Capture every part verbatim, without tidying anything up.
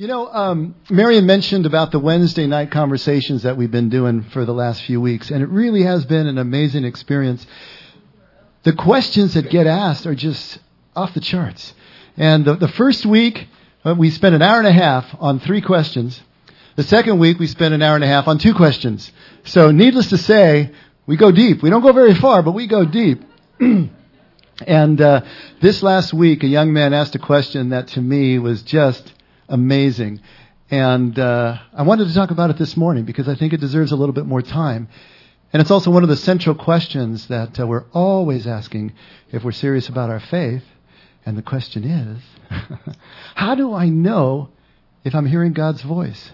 You know, um, Marion mentioned about the Wednesday night conversations that we've been doing for the last few weeks, and it really has been an amazing experience. The questions that get asked are just off the charts. And the, the first week, uh, we spent an hour and a half on three questions. The second week, we spent an hour and a half on two questions. So needless to say, we go deep. We don't go very far, but we go deep. And uh, this last week, a young man asked a question that to me was just amazing. And uh, I wanted to talk about it this morning because I think it deserves a little bit more time. And it's also one of the central questions that uh, we're always asking if we're serious about our faith. And the question is, how do I know if I'm hearing God's voice?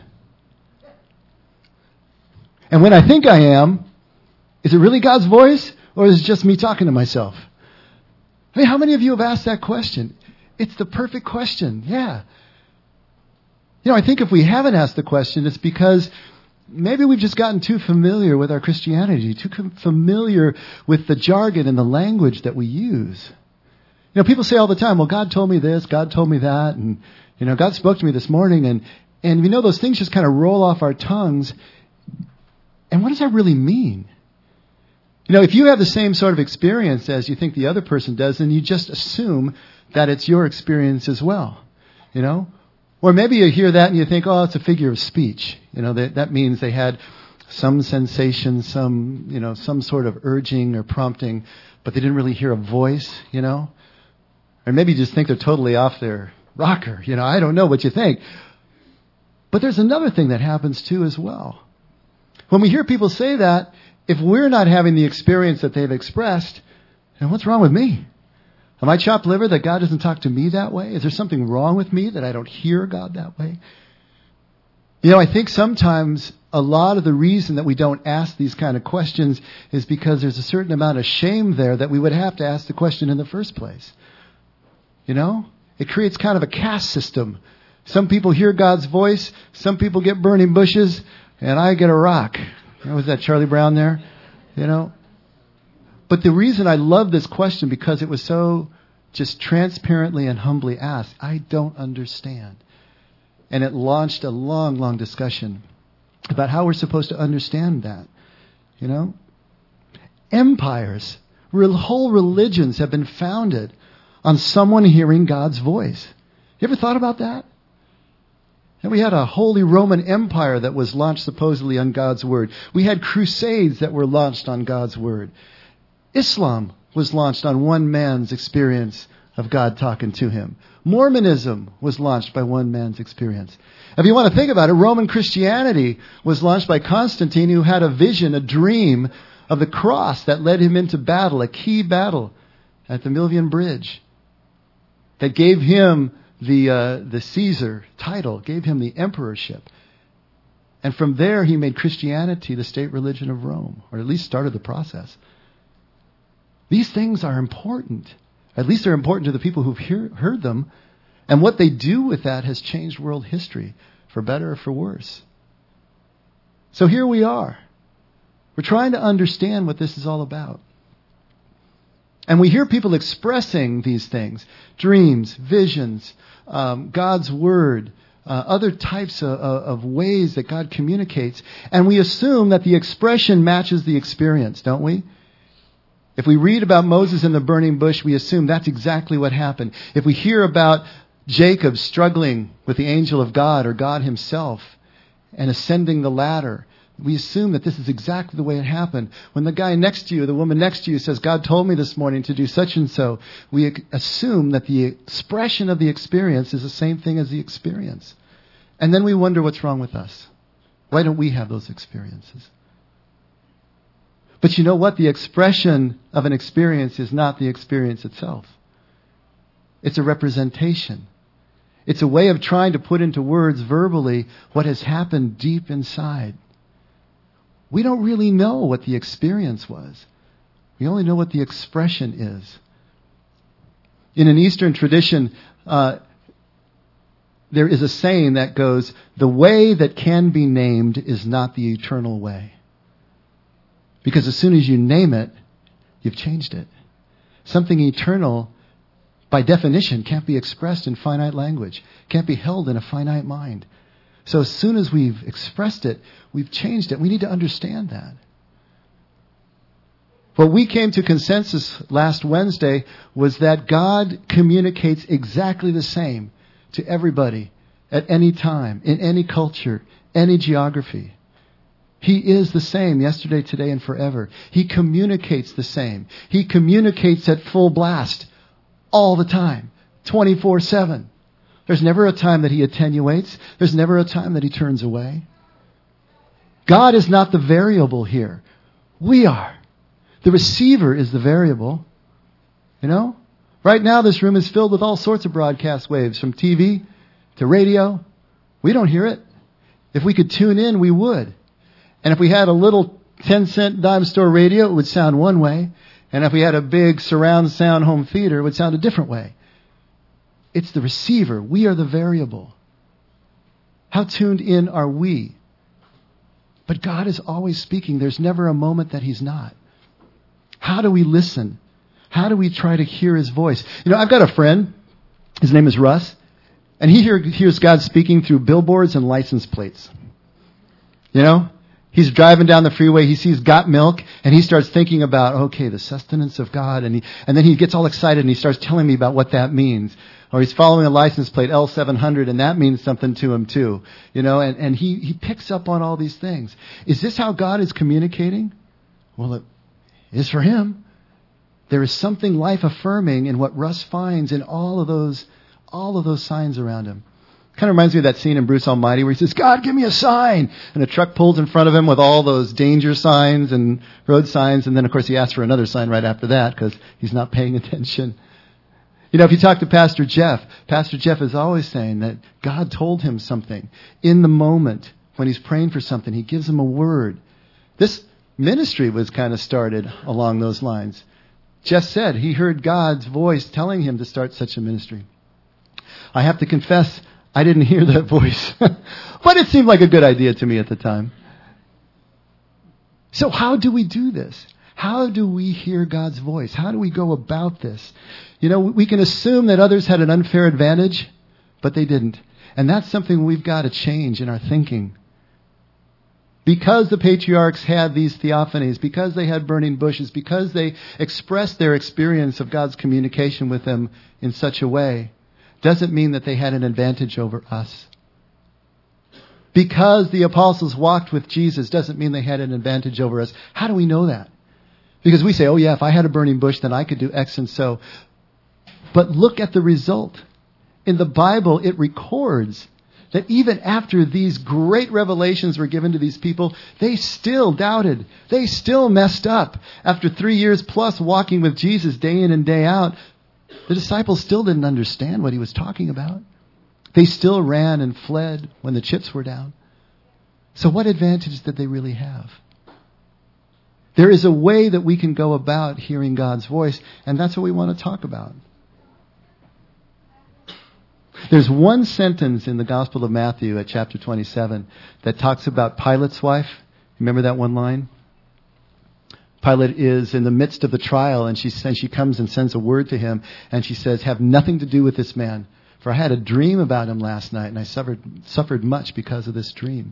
And when I think I am, is it really God's voice or is it just me talking to myself? I mean, how many of you have asked that question? It's the perfect question. Yeah. You know, I think if we haven't asked the question, it's because maybe we've just gotten too familiar with our Christianity, too familiar with the jargon and the language that we use. You know, people say all the time, well, God told me this, God told me that, and, you know, God spoke to me this morning, and, and we know those things just kind of roll off our tongues. And what does that really mean? You know, if you have the same sort of experience as you think the other person does, then you just assume that it's your experience as well, you know? Or maybe you hear that and you think, oh, it's a figure of speech. You know, that, that means they had some sensation, some, you know, some sort of urging or prompting, but they didn't really hear a voice, you know? Or maybe you just think they're totally off their rocker. You know, I don't know what you think. But there's another thing that happens too as well. When we hear people say that, if we're not having the experience that they've expressed, then what's wrong with me? Am I chopped liver that God doesn't talk to me that way? Is there something wrong with me that I don't hear God that way? You know, I think sometimes a lot of the reason that we don't ask these kind of questions is because there's a certain amount of shame there that we would have to ask the question in the first place. You know? It creates kind of a caste system. Some people hear God's voice, some people get burning bushes, and I get a rock. You know, was that Charlie Brown there? You know? But the reason I love this question, because it was so just transparently and humbly asked, I don't understand. And it launched a long, long discussion about how we're supposed to understand that. You know? Empires, real, whole religions have been founded on someone hearing God's voice. You ever thought about that? And we had a Holy Roman Empire that was launched supposedly on God's Word. We had crusades that were launched on God's Word. Islam was launched on one man's experience of God talking to him. Mormonism was launched by one man's experience. If you want to think about it, Roman Christianity was launched by Constantine, who had a vision, a dream of the cross that led him into battle, a key battle at the Milvian Bridge that gave him the uh, the Caesar title, gave him the emperorship. And from there, he made Christianity the state religion of Rome, or at least started the process. These things are important. At least they're important to the people who've hear, heard them. And what they do with that has changed world history, for better or for worse. So here we are. We're trying to understand what this is all about. And we hear people expressing these things, dreams, visions, um, God's Word, uh, other types of, of ways that God communicates. And we assume that the expression matches the experience, don't we? If we read about Moses in the burning bush, we assume that's exactly what happened. If we hear about Jacob struggling with the angel of God or God himself and ascending the ladder, we assume that this is exactly the way it happened. When the guy next to you, the woman next to you says, God told me this morning to do such and so, we assume that the expression of the experience is the same thing as the experience. And then we wonder what's wrong with us. Why don't we have those experiences? But you know what? The expression of an experience is not the experience itself. It's a representation. It's a way of trying to put into words verbally what has happened deep inside. We don't really know what the experience was. We only know what the expression is. In an Eastern tradition, uh, there is a saying that goes, the way that can be named is not the eternal way. Because as soon as you name it, you've changed it. Something eternal by definition, can't be expressed in finite language, can't be held in a finite mind. So as soon as we've expressed it, we've changed it. We need to understand that. What we came to consensus last Wednesday was that God communicates exactly the same to everybody at any time, in any culture, any geography. He is the same yesterday, today, and forever. He communicates the same. He communicates at full blast all the time, twenty-four seven. There's never a time that he attenuates. There's never a time that he turns away. God is not the variable here. We are. The receiver is the variable. You know? Right now this room is filled with all sorts of broadcast waves, from T V to radio. We don't hear it. If we could tune in, we would. And if we had a little ten cent dime store radio, it would sound one way. And if we had a big surround sound home theater, it would sound a different way. It's the receiver. We are the variable. How tuned in are we? But God is always speaking. There's never a moment that He's not. How do we listen? How do we try to hear His voice? You know, I've got a friend. His name is Russ. And he hear, hears God speaking through billboards and license plates. You know? He's driving down the freeway, he sees got milk, and he starts thinking about, okay, the sustenance of God, and he, and then he gets all excited and he starts telling me about what that means. Or he's following a license plate, L seven hundred, and that means something to him too. You know, and, and he, he picks up on all these things. Is this how God is communicating? Well, it is for him. There is something life-affirming in what Russ finds in all of those, all of those signs around him. Kind of reminds me of that scene in Bruce Almighty where he says, God, give me a sign. And a truck pulls in front of him with all those danger signs and road signs. And then, of course, he asks for another sign right after that because he's not paying attention. You know, if you talk to Pastor Jeff, Pastor Jeff is always saying that God told him something in the moment when he's praying for something. He gives him a word. This ministry was kind of started along those lines. Jeff said he heard God's voice telling him to start such a ministry. I have to confess, I didn't hear that voice, but it seemed like a good idea to me at the time. So how do we do this? How do we hear God's voice? How do we go about this? You know, we can assume that others had an unfair advantage, but they didn't. And that's something we've got to change in our thinking. Because the patriarchs had these theophanies, because they had burning bushes, because they expressed their experience of God's communication with them in such a way, doesn't mean that they had an advantage over us. Because the apostles walked with Jesus doesn't mean they had an advantage over us. How do we know that? Because we say, oh yeah, if I had a burning bush, then I could do X and so. But look at the result. In the Bible, it records that even after these great revelations were given to these people, they still doubted. They still messed up. After three years plus walking with Jesus day in and day out, the disciples still didn't understand what he was talking about. They still ran and fled when the chips were down. So what advantage did they really have? There is a way that we can go about hearing God's voice, and that's what we want to talk about. There's one sentence in the Gospel of Matthew at chapter twenty-seven that talks about Pilate's wife. Remember that one line? Pilate is in the midst of the trial, and she says, she comes and sends a word to him, and she says, have nothing to do with this man, for I had a dream about him last night, and I suffered suffered much because of this dream.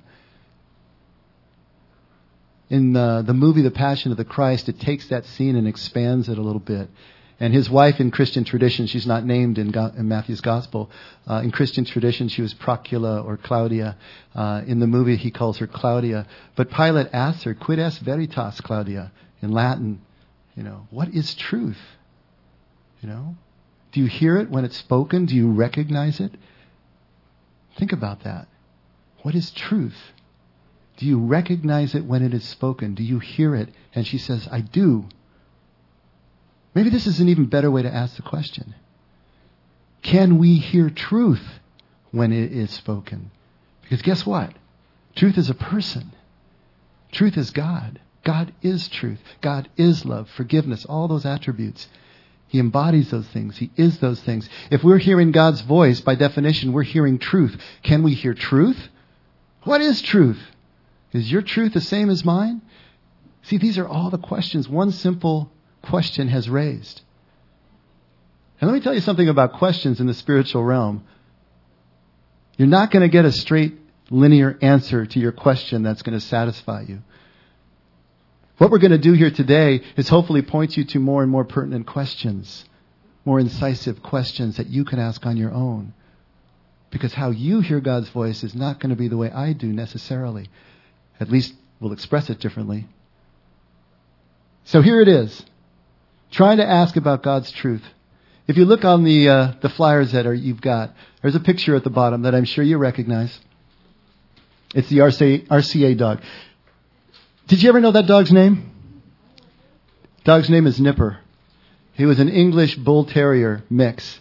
In the, the movie The Passion of the Christ, it takes that scene and expands it a little bit. And his wife in Christian tradition, she's not named in, Go- in Matthew's Gospel. Uh, in Christian tradition, she was Procula or Claudia. Uh, in the movie, he calls her Claudia. But Pilate asks her, quid est veritas, Claudia? In Latin, you know, what is truth? You know, do you hear it when it's spoken? Do you recognize it? Think about that. What is truth? Do you recognize it when it is spoken? Do you hear it? And she says, I do. Maybe this is an even better way to ask the question. Can we hear truth when it is spoken? Because guess what? Truth is a person. Truth is God. God is truth. God is love, forgiveness, all those attributes. He embodies those things. He is those things. If we're hearing God's voice, by definition, we're hearing truth. Can we hear truth? What is truth? Is your truth the same as mine? See, these are all the questions one simple question has raised. And let me tell you something about questions in the spiritual realm. You're not going to get a straight, linear answer to your question that's going to satisfy you. What we're going to do here today is hopefully point you to more and more pertinent questions, more incisive questions that you can ask on your own. Because how you hear God's voice is not going to be the way I do necessarily. At least we'll express it differently. So here it is. Trying to ask about God's truth. If you look on the uh, the flyers that are, you've got, there's a picture at the bottom that I'm sure you recognize. It's the R C A dog. Did you ever know that dog's name? Dog's name is Nipper. He was an English Bull Terrier mix.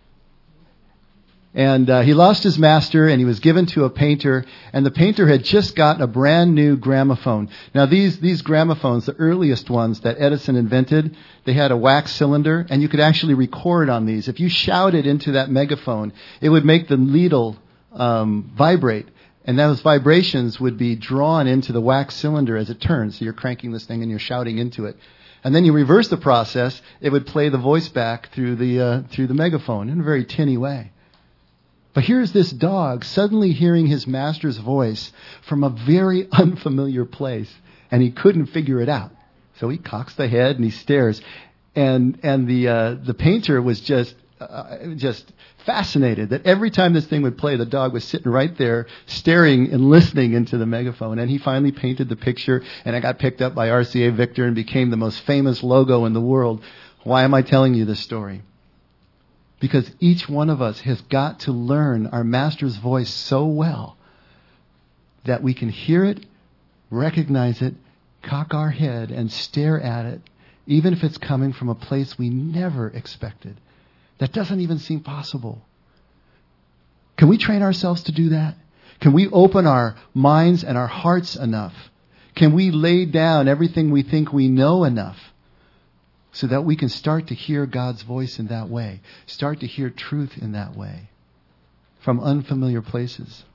And uh, he lost his master, and he was given to a painter, and the painter had just gotten a brand new gramophone. Now these these gramophones, the earliest ones that Edison invented, they had a wax cylinder, and you could actually record on these. If you shouted into that megaphone, it would make the needle um, vibrate, and those vibrations would be drawn into the wax cylinder as it turns. So you're cranking this thing and you're shouting into it. And then you reverse the process, it would play the voice back through the uh, through the megaphone in a very tinny way. But here's this dog suddenly hearing his master's voice from a very unfamiliar place, and he couldn't figure it out. So he cocks the head and he stares, and and the uh, the painter was just uh, just fascinated that every time this thing would play, the dog was sitting right there, staring and listening into the megaphone. And he finally painted the picture, and it got picked up by R C A Victor and became the most famous logo in the world. Why am I telling you this story? Because each one of us has got to learn our Master's voice so well that we can hear it, recognize it, cock our head, and stare at it, even if it's coming from a place we never expected. That doesn't even seem possible. Can we train ourselves to do that? Can we open our minds and our hearts enough? Can we lay down everything we think we know enough so that we can start to hear God's voice in that way, start to hear truth in that way from unfamiliar places?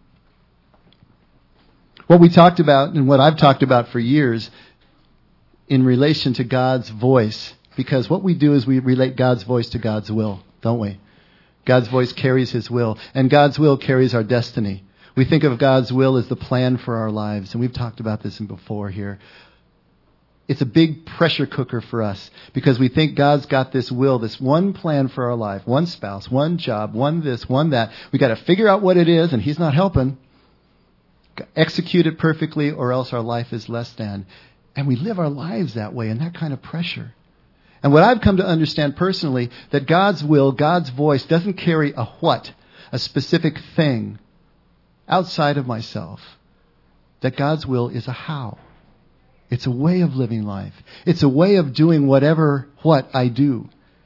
What we talked about and what I've talked about for years in relation to God's voice, because what we do is we relate God's voice to God's will, don't we? God's voice carries His will, and God's will carries our destiny. We think of God's will as the plan for our lives, and we've talked about this before here. It's a big pressure cooker for us because we think God's got this will, this one plan for our life, one spouse, one job, one this, one that. We got to figure out what it is, and He's not helping. Execute it perfectly, or else our life is less than. And we live our lives that way in that kind of pressure. And what I've come to understand personally, that God's will, God's voice doesn't carry a what, a specific thing outside of myself. That God's will is a how. It's a way of living life. It's a way of doing whatever what I do.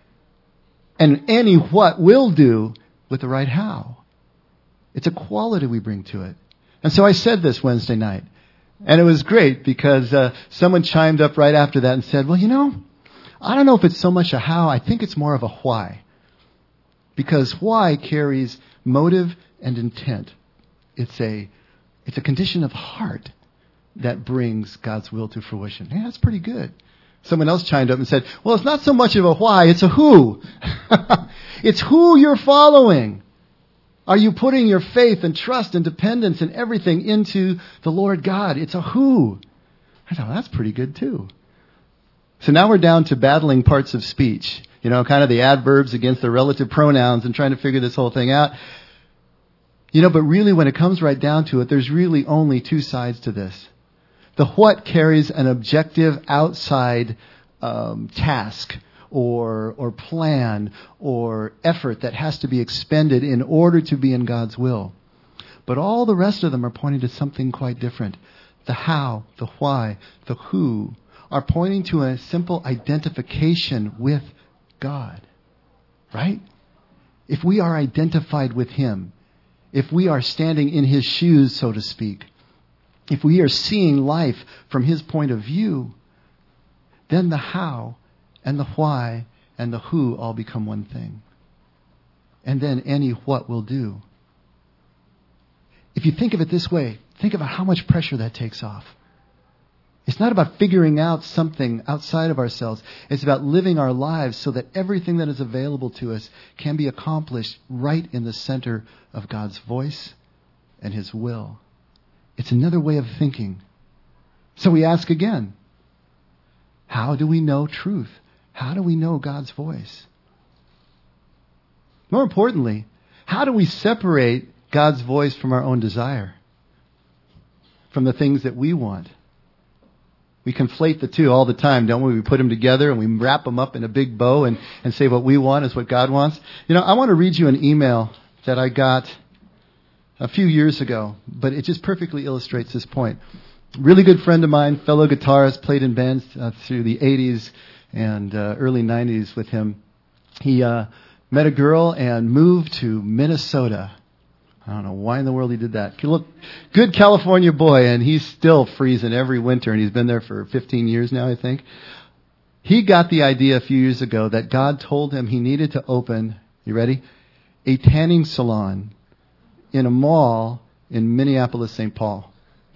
And any what will do with the right how. It's a quality we bring to it. And so I said this Wednesday night. And it was great because uh, someone chimed up right after that and said, well, you know, I don't know if it's so much a how. I think it's more of a why. Because why carries motive and intent. It's a, it's a condition of heart that brings God's will to fruition. Yeah, that's pretty good. Someone else chimed up and said, well, it's not so much of a why, it's a who. It's who you're following. Are you putting your faith and trust and dependence and everything into the Lord God? It's a who. I thought, well, that's pretty good too. So now we're down to battling parts of speech. You know, kind of the adverbs against the relative pronouns and trying to figure this whole thing out. You know, but really when it comes right down to it, there's really only two sides to this. The what carries an objective outside um, task or or plan or effort that has to be expended in order to be in God's will. But all the rest of them are pointing to something quite different. The how, the why, the who are pointing to a simple identification with God. Right? If we are identified with Him, if we are standing in His shoes, so to speak, if we are seeing life from His point of view, then the how and the why and the who all become one thing. And then any what will do. If you think of it this way, think about how much pressure that takes off. It's not about figuring out something outside of ourselves. It's about living our lives so that everything that is available to us can be accomplished right in the center of God's voice and His will. It's another way of thinking. So we ask again, how do we know truth? How do we know God's voice? More importantly, how do we separate God's voice from our own desire? From the things that we want? We conflate the two all the time, don't we? We put them together and we wrap them up in a big bow and, and say what we want is what God wants. You know, I want to read you an email that I got a few years ago, but it just perfectly illustrates this point. Really good friend of mine, fellow guitarist, played in bands uh, through the eighties and uh, early nineties with him. He uh, met a girl and moved to Minnesota. I don't know why in the world he did that. Look, good California boy, and he's still freezing every winter, and he's been there for fifteen years now, I think. He got the idea a few years ago that God told him he needed to open, you ready, a tanning salon in a mall in Minneapolis, Saint Paul.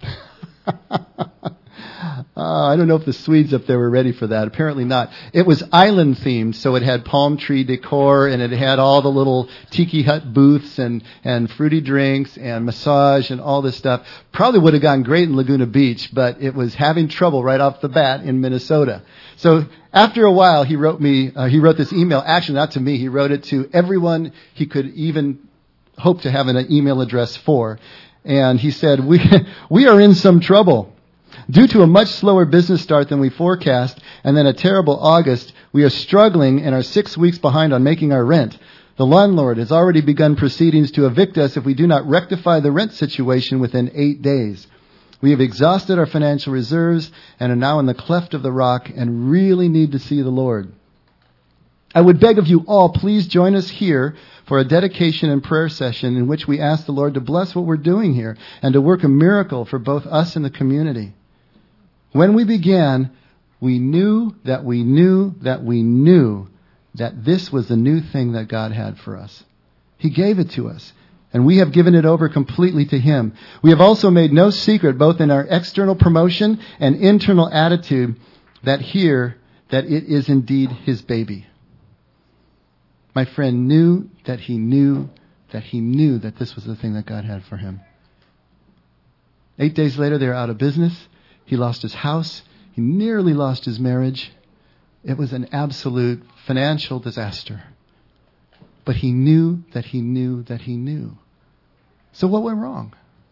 Uh, I don't know if the Swedes up there were ready for that. Apparently not. It was island themed, so it had palm tree decor, and it had all the little tiki hut booths and, and fruity drinks and massage and all this stuff. Probably would have gone great in Laguna Beach, but it was having trouble right off the bat in Minnesota. So after a while, he wrote me, uh, he wrote this email, actually not to me, he wrote it to everyone he could even hope to have an email address for. And he said, we, we are in some trouble. Due to a much slower business start than we forecast and then a terrible August, we are struggling and are six weeks behind on making our rent. The landlord has already begun proceedings to evict us if we do not rectify the rent situation within eight days. We have exhausted our financial reserves and are now in the cleft of the rock and really need to see the Lord. I would beg of you all, please join us here for a dedication and prayer session in which we ask the Lord to bless what we're doing here and to work a miracle for both us and the community. When we began, we knew that we knew that we knew that this was the new thing that God had for us. He gave it to us, and we have given it over completely to Him. We have also made no secret, both in our external promotion and internal attitude, that here, that it is indeed His baby. My friend knew that he knew that he knew that this was the thing that God had for him. Eight days later, they were out of business. He lost his house. He nearly lost his marriage. It was an absolute financial disaster. But he knew that he knew that he knew. So what went wrong?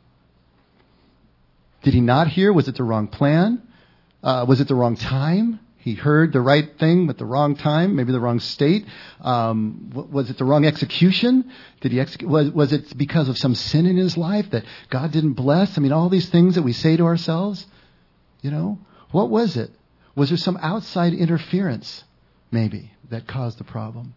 Did he not hear? Was it the wrong plan? Uh, was it the wrong time? He heard the right thing at the wrong time, maybe the wrong state. Um, was it the wrong execution? Did he execute? Was, was it because of some sin in his life that God didn't bless? I mean, all these things that we say to ourselves. You know, what was it? Was there some outside interference, maybe, that caused the problem?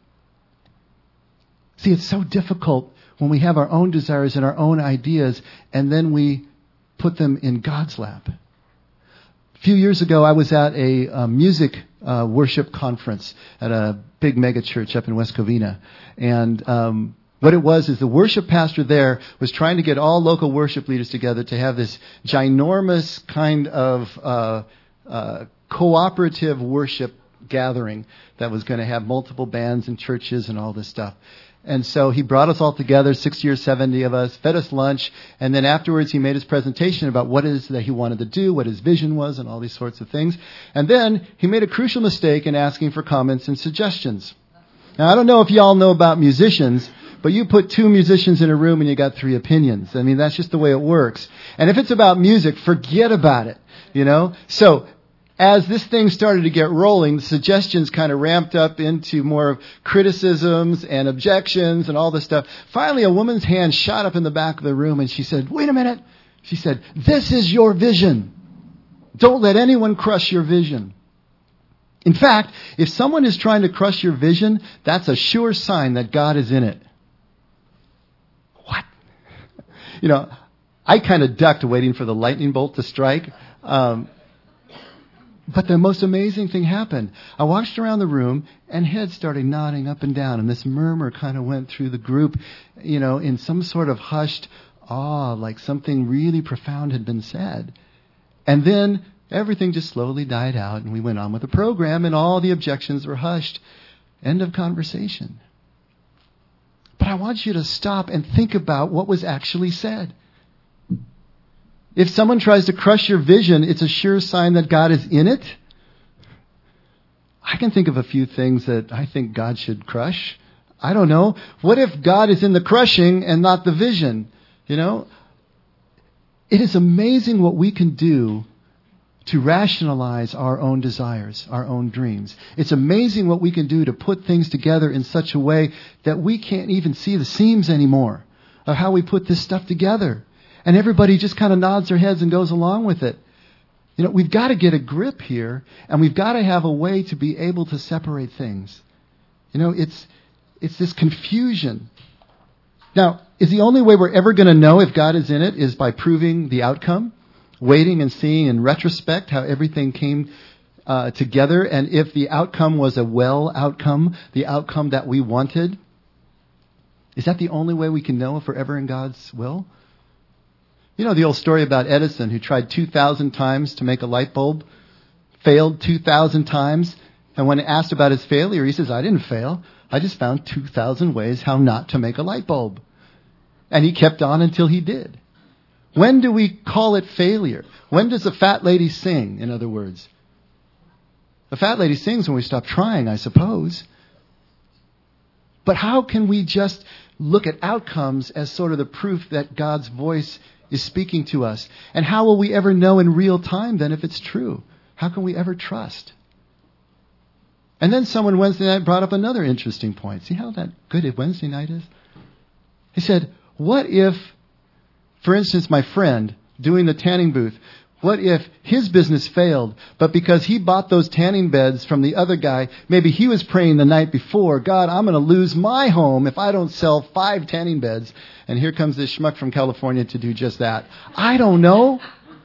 See, it's so difficult when we have our own desires and our own ideas, and then we put them in God's lap. A few years ago, I was at a, a music uh, worship conference at a big mega church up in West Covina, and um, what it was is the worship pastor there was trying to get all local worship leaders together to have this ginormous kind of uh, uh, cooperative worship gathering that was going to have multiple bands and churches and all this stuff. And so he brought us all together, sixty or seventy of us, fed us lunch, and then afterwards he made his presentation about what it is that he wanted to do, what his vision was, and all these sorts of things. And then he made a crucial mistake in asking for comments and suggestions. Now, I don't know if y'all know about musicians, but you put two musicians in a room and you got three opinions. I mean, that's just the way it works. And if it's about music, forget about it, you know? So as this thing started to get rolling, the suggestions kind of ramped up into more criticisms and objections and all this stuff. Finally, a woman's hand shot up in the back of the room and she said, wait a minute. She said, this is your vision. Don't let anyone crush your vision. In fact, if someone is trying to crush your vision, that's a sure sign that God is in it. What? You know, I kind of ducked waiting for the lightning bolt to strike. Um, but the most amazing thing happened. I watched around the room and heads started nodding up and down. And this murmur kind of went through the group, you know, in some sort of hushed awe, like something really profound had been said. And then everything just slowly died out, and we went on with the program, and all the objections were hushed. End of conversation. But I want you to stop and think about what was actually said. If someone tries to crush your vision, it's a sure sign that God is in it. I can think of a few things that I think God should crush. I don't know. What if God is in the crushing and not the vision? You know? It is amazing what we can do to rationalize our own desires, our own dreams. It's amazing what we can do to put things together in such a way that we can't even see the seams anymore of how we put this stuff together. And everybody just kind of nods their heads and goes along with it. You know, we've got to get a grip here, and we've got to have a way to be able to separate things. You know, it's it's this confusion. Now, is the only way we're ever going to know if God is in it is by proving the outcome? Waiting and seeing in retrospect how everything came uh, together, and if the outcome was a well outcome, the outcome that we wanted? Is that the only way we can know if we're ever in God's will? You know the old story about Edison, who tried two thousand times to make a light bulb, failed two thousand times, and when asked about his failure, he says, I didn't fail. I just found two thousand ways how not to make a light bulb. And he kept on until he did. When do we call it failure? When does a fat lady sing, in other words? The fat lady sings when we stop trying, I suppose. But how can we just look at outcomes as sort of the proof that God's voice is speaking to us? And how will we ever know in real time then if it's true? How can we ever trust? And then someone Wednesday night brought up another interesting point. See how that good a Wednesday night is? He said, what if, for instance, my friend doing the tanning booth, what if his business failed, but because he bought those tanning beds from the other guy, maybe he was praying the night before, God, I'm going to lose my home if I don't sell five tanning beds. And here comes this schmuck from California to do just that. I don't know.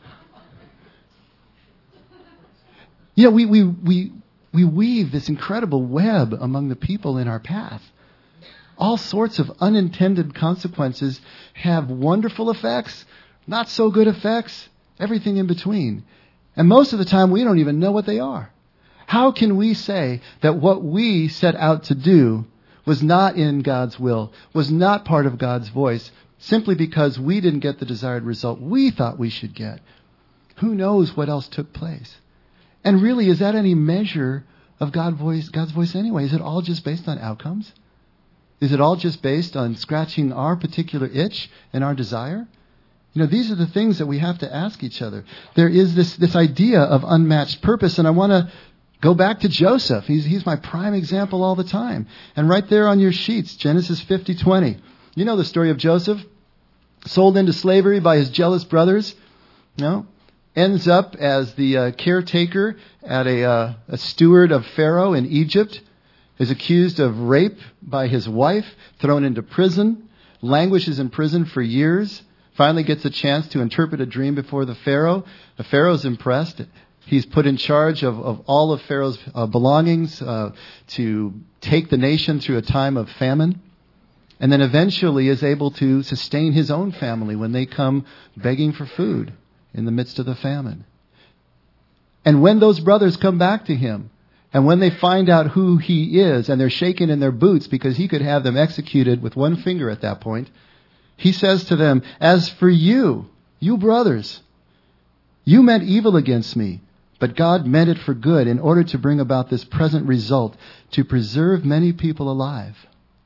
You know, we, we, we, we weave this incredible web among the people in our path. All sorts of unintended consequences have wonderful effects, not so good effects, everything in between. And most of the time we don't even know what they are. How can we say that what we set out to do was not in God's will, was not part of God's voice, simply because we didn't get the desired result we thought we should get? Who knows what else took place? And really, is that any measure of God's voice, God's voice anyway? Is it all just based on outcomes? Is it all just based on scratching our particular itch and our desire? You know, these are the things that we have to ask each other. There is this, this idea of unmatched purpose, and I want to go back to Joseph. He's, he's my prime example all the time. And right there on your sheets, Genesis fifty twenty. You know the story of Joseph, sold into slavery by his jealous brothers. You know, ends up as the uh, caretaker at a, uh, a steward of Pharaoh in Egypt. Is accused of rape by his wife, thrown into prison, languishes in prison for years, finally gets a chance to interpret a dream before the Pharaoh. The Pharaoh's impressed. He's put in charge of, of all of Pharaoh's uh, belongings uh, to take the nation through a time of famine. And then eventually is able to sustain his own family when they come begging for food in the midst of the famine. And when those brothers come back to him, and when they find out who he is, and they're shaking in their boots because he could have them executed with one finger at that point, he says to them, as for you, you brothers, you meant evil against me, but God meant it for good in order to bring about this present result, to preserve many people alive.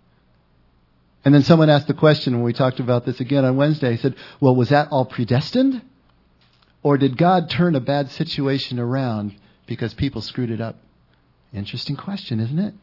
And then someone asked the question when we talked about this again on Wednesday. He said, well, was that all predestined? Or did God turn a bad situation around because people screwed it up? Interesting question, isn't it?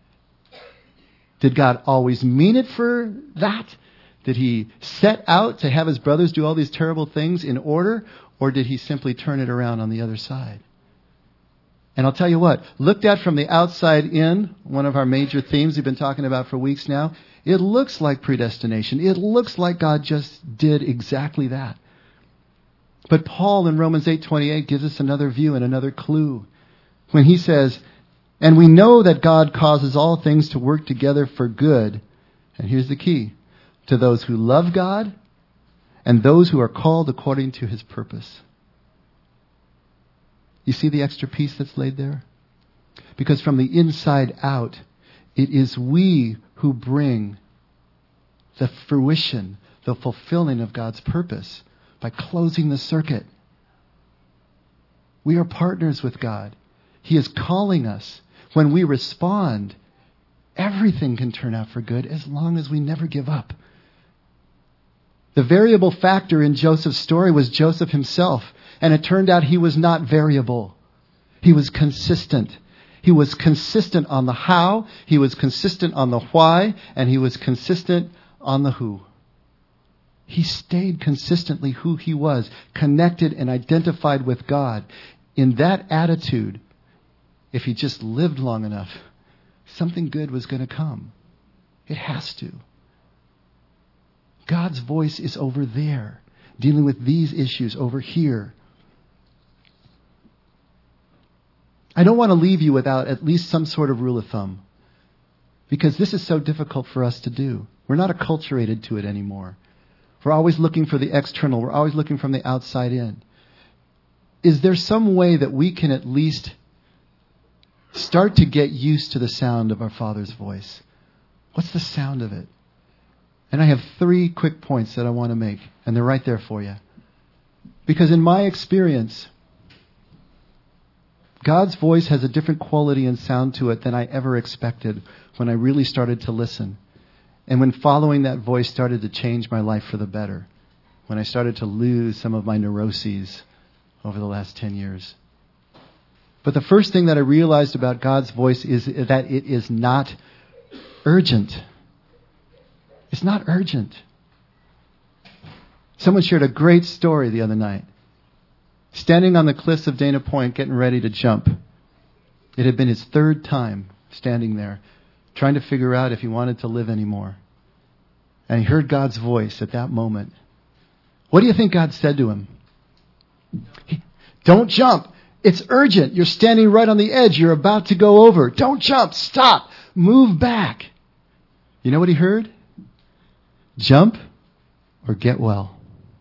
Did God always mean it for that? Did he set out to have his brothers do all these terrible things in order? Or did he simply turn it around on the other side? And I'll tell you what, looked at from the outside in, one of our major themes we've been talking about for weeks now, it looks like predestination. It looks like God just did exactly that. But Paul in Romans eight twenty-eight gives us another view and another clue when he says, and we know that God causes all things to work together for good. And here's the key. To those who love God and those who are called according to his purpose. You see the extra piece that's laid there? Because from the inside out, it is we who bring the fruition, the fulfilling of God's purpose by closing the circuit. We are partners with God. He is calling us. When we respond, everything can turn out for good as long as we never give up. The variable factor in Joseph's story was Joseph himself, and it turned out he was not variable. He was consistent. He was consistent on the how, he was consistent on the why, and he was consistent on the who. He stayed consistently who he was, connected and identified with God. In that attitude, if he just lived long enough, something good was going to come. It has to. God's voice is over there, dealing with these issues over here. I don't want to leave you without at least some sort of rule of thumb, because this is so difficult for us to do. We're not acculturated to it anymore. We're always looking for the external. We're always looking from the outside in. Is there some way that we can at least start to get used to the sound of our Father's voice? What's the sound of it? And I have three quick points that I want to make, and they're right there for you. Because in my experience, God's voice has a different quality and sound to it than I ever expected when I really started to listen. And when following that voice started to change my life for the better. When I started to lose some of my neuroses over the last ten years. But the first thing that I realized about God's voice is that it is not urgent. It's not urgent. Someone shared a great story the other night. Standing on the cliffs of Dana Point, getting ready to jump. It had been his third time standing there, trying to figure out if he wanted to live anymore. And he heard God's voice at that moment. What do you think God said to him? Don't jump. It's urgent. You're standing right on the edge. You're about to go over. Don't jump. Stop. Move back. You know what he heard? Jump or get well.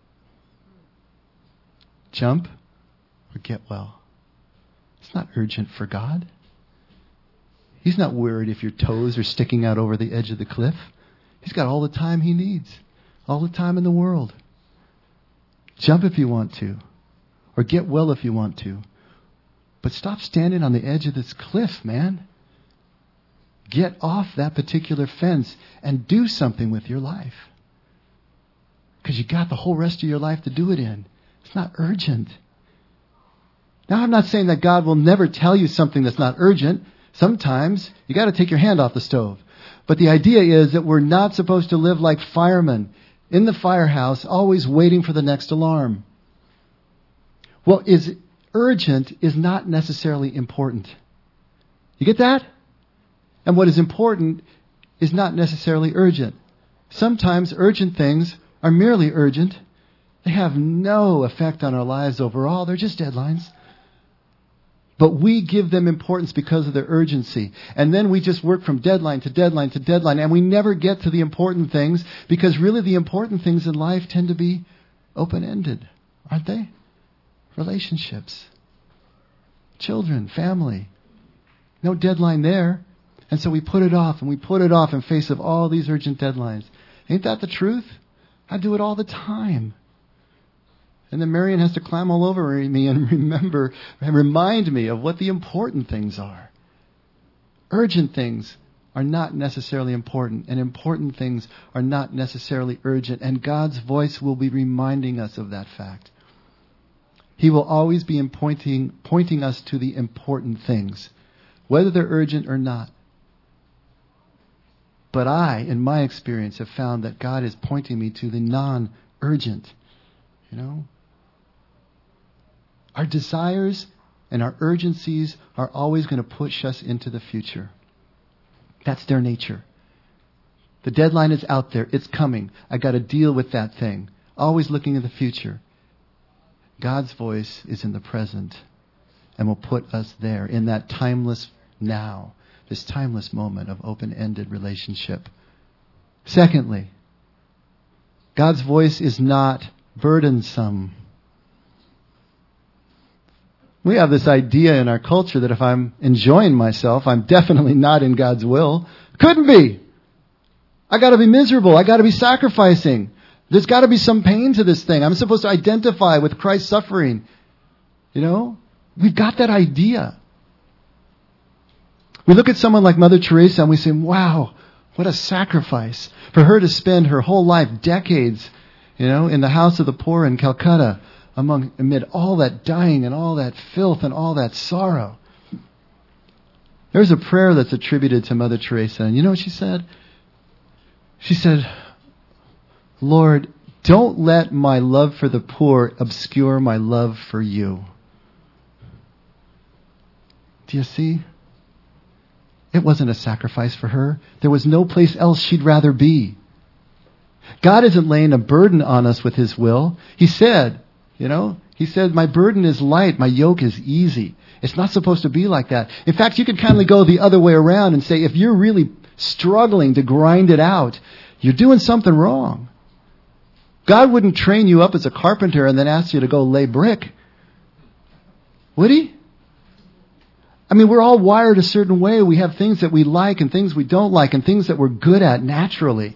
Jump or get well. It's not urgent for God. He's not worried if your toes are sticking out over the edge of the cliff. He's got all the time he needs. All the time in the world. Jump if you want to. Or get well if you want to. But stop standing on the edge of this cliff, man. Get off that particular fence and do something with your life. Because you got the whole rest of your life to do it in. It's not urgent. Now, I'm not saying that God will never tell you something that's not urgent. Sometimes you got to take your hand off the stove. But the idea is that we're not supposed to live like firemen in the firehouse, always waiting for the next alarm. What is urgent is not necessarily important. You get that? And what is important is not necessarily urgent. Sometimes urgent things are merely urgent. They have no effect on our lives overall. They're just deadlines. But we give them importance because of their urgency. And then we just work from deadline to deadline to deadline. And we never get to the important things because really the important things in life tend to be open-ended, aren't they? Relationships. Children, family. No deadline there. And so we put it off and we put it off in face of all these urgent deadlines. Ain't that the truth? I do it all the time. And then Marion has to climb all over me and remember and remind me of what the important things are. Urgent things are not necessarily important, and important things are not necessarily urgent. And God's voice will be reminding us of that fact. He will always be pointing, pointing us to the important things, whether they're urgent or not. But I, in my experience, have found that God is pointing me to the non-urgent. You know? Our desires and our urgencies are always going to push us into the future. That's their nature. The deadline is out there. It's coming. I got to deal with that thing. Always looking at the future. God's voice is in the present and will put us there in that timeless now, this timeless moment of open-ended relationship. Secondly, God's voice is not burdensome. We have this idea in our culture that if I'm enjoying myself, I'm definitely not in God's will. Couldn't be. I got to be miserable. I got to be sacrificing. There's got to be some pain to this thing. I'm supposed to identify with Christ's suffering. You know, we've got that idea. We look at someone like Mother Teresa and we say, wow, what a sacrifice for her to spend her whole life, decades, you know, in the house of the poor in Calcutta, among amid all that dying and all that filth and all that sorrow. There's a prayer that's attributed to Mother Teresa, and you know what she said? She said, Lord, don't let my love for the poor obscure my love for you. Do you see? It wasn't a sacrifice for her. There was no place else she'd rather be. God isn't laying a burden on us with His will. He said, you know, He said, my burden is light, my yoke is easy. It's not supposed to be like that. In fact, you could kind of go the other way around and say, if you're really struggling to grind it out, you're doing something wrong. God wouldn't train you up as a carpenter and then ask you to go lay brick. Would He? I mean, we're all wired a certain way. We have things that we like and things we don't like and things that we're good at naturally.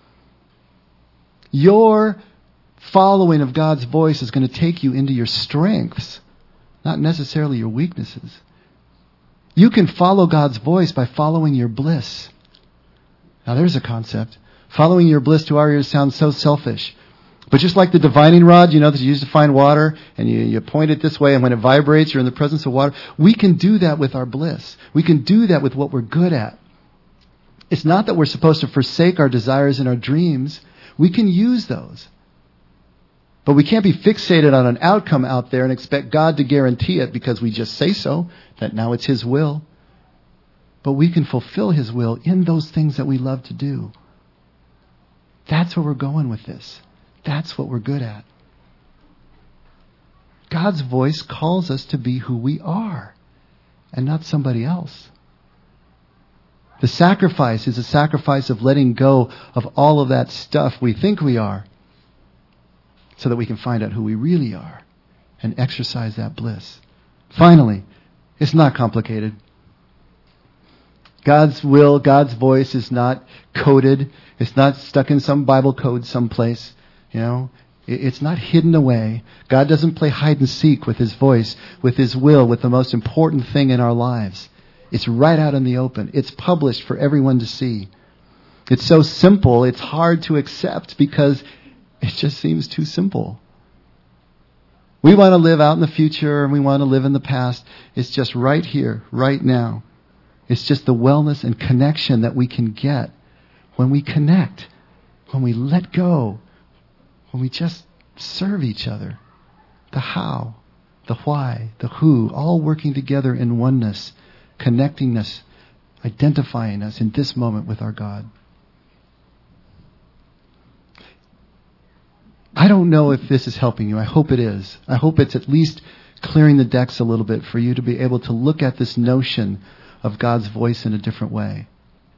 Your following of God's voice is going to take you into your strengths, not necessarily your weaknesses. You can follow God's voice by following your bliss. Now there's a concept. Following your bliss to our ears sounds so selfish. But just like the divining rod, you know, that you use to find water, and you, you point it this way, and when it vibrates, you're in the presence of water. We can do that with our bliss. We can do that with what we're good at. It's not that we're supposed to forsake our desires and our dreams. We can use those. But we can't be fixated on an outcome out there and expect God to guarantee it because we just say so, that now it's His will. But we can fulfill His will in those things that we love to do. That's where we're going with this. That's what we're good at. God's voice calls us to be who we are and not somebody else. The sacrifice is a sacrifice of letting go of all of that stuff we think we are so that we can find out who we really are and exercise that bliss. Finally, it's not complicated. God's will, God's voice is not coded. It's not stuck in some Bible code someplace. You know, it's not hidden away. God doesn't play hide and seek with His voice, with His will, with the most important thing in our lives. It's right out in the open. It's published for everyone to see. It's so simple, it's hard to accept because it just seems too simple. We want to live out in the future and we want to live in the past. It's just right here, right now. It's just the wellness and connection that we can get when we connect, when we let go, when we just serve each other. The how, the why, the who, all working together in oneness, connecting us, identifying us in this moment with our God. I don't know if this is helping you. I hope it is. I hope it's at least clearing the decks a little bit for you to be able to look at this notion of God's voice in a different way.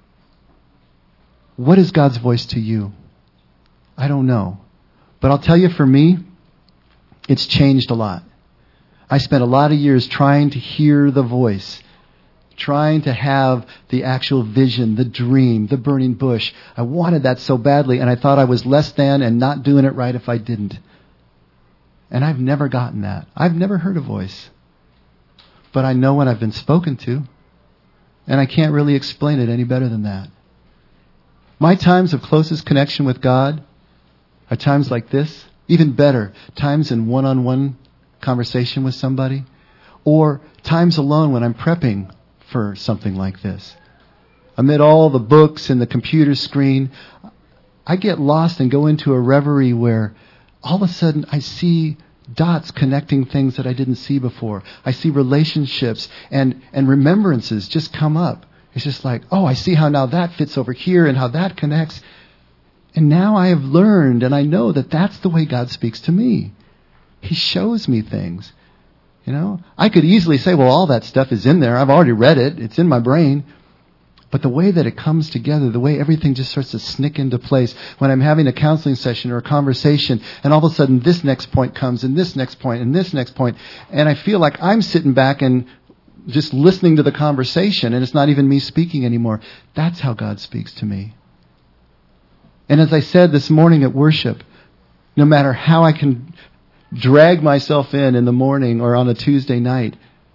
What is God's voice to you? I don't know. But I'll tell you, for me, it's changed a lot. I spent a lot of years trying to hear the voice, trying to have the actual vision, the dream, the burning bush. I wanted that so badly, and I thought I was less than and not doing it right if I didn't. And I've never gotten that. I've never heard a voice. But I know when I've been spoken to, and I can't really explain it any better than that. My times of closest connection with God are times like this, even better, times in one-on-one conversation with somebody, or times alone when I'm prepping for something like this. Amid all the books and the computer screen, I get lost and go into a reverie where all of a sudden I see dots connecting things that I didn't see before. I see relationships and, and remembrances just come up. It's just like, oh, I see how now that fits over here and how that connects. And now I have learned and I know that that's the way God speaks to me. He shows me things. You know, I could easily say, well, all that stuff is in there. I've already read it. It's in my brain. But the way that it comes together, the way everything just starts to snick into place, when I'm having a counseling session or a conversation, and all of a sudden this next point comes, and this next point, and this next point, and I feel like I'm sitting back and just listening to the conversation, and it's not even me speaking anymore. That's how God speaks to me. And as I said this morning at worship, no matter how I can drag myself in in the morning or on a Tuesday night,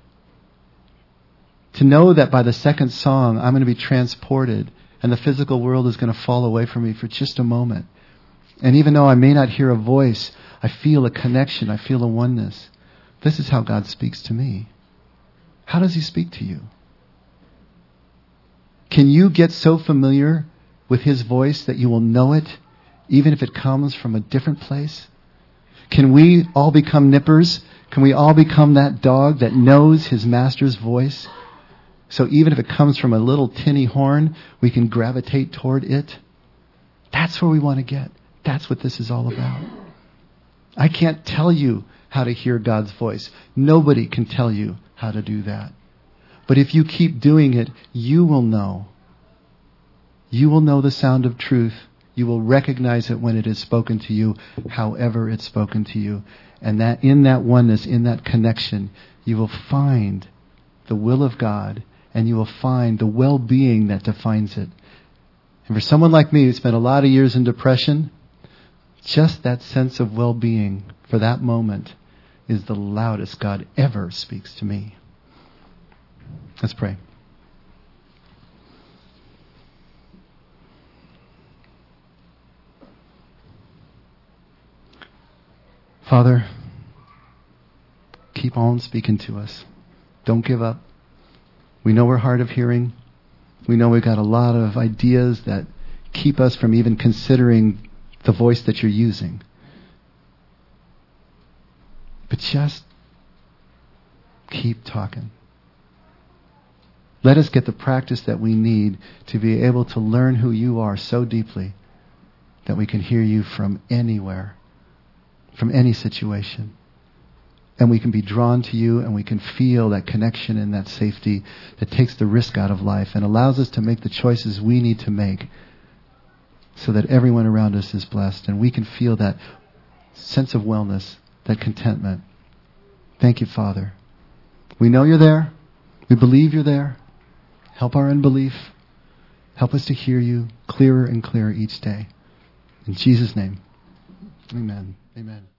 to know that by the second song, I'm going to be transported and the physical world is going to fall away from me for just a moment. And even though I may not hear a voice, I feel a connection. I feel a oneness. This is how God speaks to me. How does He speak to you? Can you get so familiar with His voice that you will know it, even if it comes from a different place? Can we all become nippers? Can we all become that dog that knows his master's voice? So even if it comes from a little tinny horn, we can gravitate toward it. That's where we want to get. That's what this is all about. I can't tell you how to hear God's voice. Nobody can tell you how to do that. But if you keep doing it, you will know. You will know the sound of truth. You will recognize it when it is spoken to you, however it's spoken to you. And that in that oneness, in that connection, you will find the will of God, and you will find the well-being that defines it. And for someone like me who spent a lot of years in depression, just that sense of well-being for that moment is the loudest God ever speaks to me. Let's pray. Father, keep on speaking to us. Don't give up. We know we're hard of hearing. We know we've got a lot of ideas that keep us from even considering the voice that you're using. But just keep talking. Let us get the practice that we need to be able to learn who you are so deeply that we can hear you from anywhere, from any situation. And we can be drawn to you, and we can feel that connection and that safety that takes the risk out of life and allows us to make the choices we need to make so that everyone around us is blessed, and we can feel that sense of wellness, that contentment. Thank you, Father. We know you're there. We believe you're there. Help our unbelief. Help us to hear you clearer and clearer each day. In Jesus' name, amen. Amen.